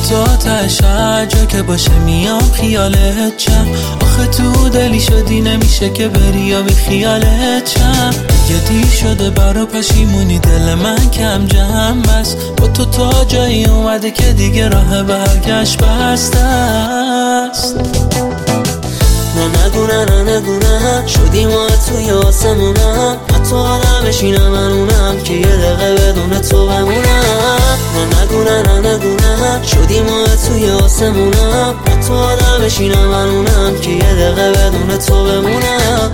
تا تش هر جا که باشه میام خیالت چم. آخه تو دلی شدی نمیشه که بری یا بی خیالت چم. دیگه دیر شده برا پشیمونی دل من کم جمع بس. با تو تا جایی اومده که دیگه راه برگشت بسته است. نگو نه شدی ما توی آسمونم. حتی آدم بشینم من اونم که یه دقیقه بدون تو بمونم. نگو نه شدی ما توی آسمونم. حتی آدم بشینم من اونم که یه دقیقه بدون تو بمونم.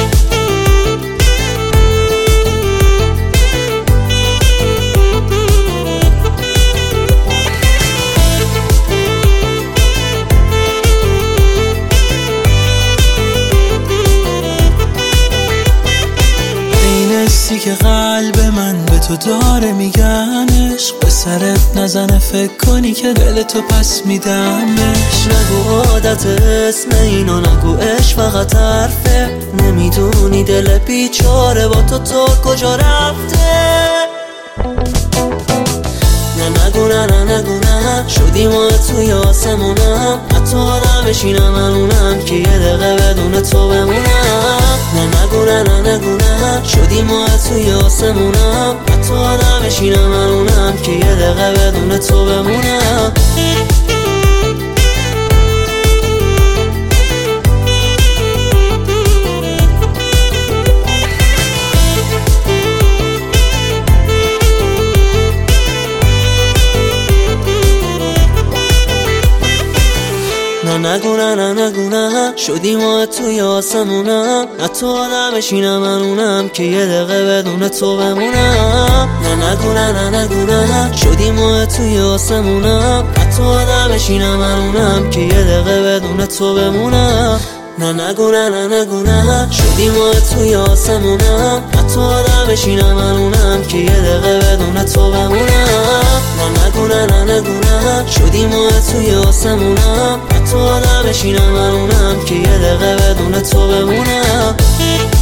که قلب من به تو داره میگن عشق، به سرت نزنه فکر کنی که دل تو پس میدم بهش. نگو عادت اسم اینو نگو، عشق فقط حرفه. نمیدونی دل بیچاره با تو کجا رفته. نگو نه شدی ما توی آسمونم. حتی آدم بشینم من اونم که یه دقیقه بدون تو بمونم. نگو نه شدی ما توی آسمونم. حتی آدم بشینم من اونم که یه دقیقه بدون تو بمونم. نگو نه شدی ما توی آسمونم. حتی آدم بشینم من اونم که یه دقیقه بدون تو بمونم. نگو نه شدی ما توی آسمونم. حتی آدم بشینم من اونم که یه دقیقه بدون تو بمونم. نگو نه شدی ما توی آسمونم. حتی آدم بشینم من اونم که یه دقیقه بدون تو بمونم. نگو نه شدی ما توی آسمونم. حتی آدم بشینم من اونم که یه دقیقه بدون تو بمونم.